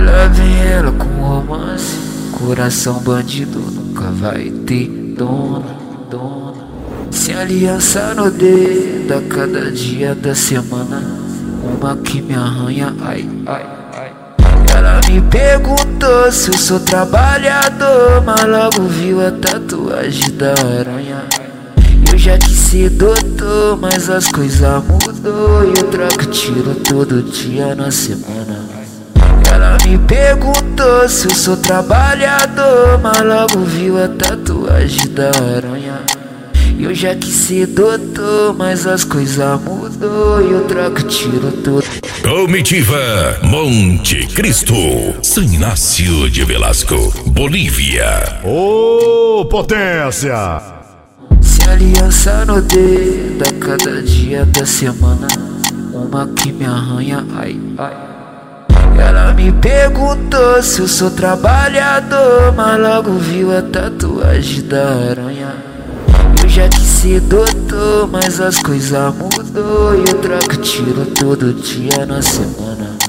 Lá vem ela com romance, coração bandido nunca vai ter dono. Sem aliança no dedo, a cada dia da semana, uma que me arranha, ai. Ela me perguntou se eu sou trabalhador, mas logo viu a tatuagem da aranha. Eu já quis ser doutor, mas as coisas mudou e eu troco tiro todo dia na semana. Ela me perguntou se eu sou trabalhador, mas logo viu a tatuagem da aranha. Eu já quis ser doutor, mas as coisas mudou e eu troco tiro todo. Comitiva Monte Cristo, San Inácio de Velasco, Bolívia. Ô, potência! Sem aliança no dedo, a cada dia da semana, uma que me arranha, ai. Ela me perguntou se eu sou trabalhador, mas logo viu a tatuagem da aranha. Eu já quis ser doutor, mas as coisas mudou e eu troco tiro todo dia na semana.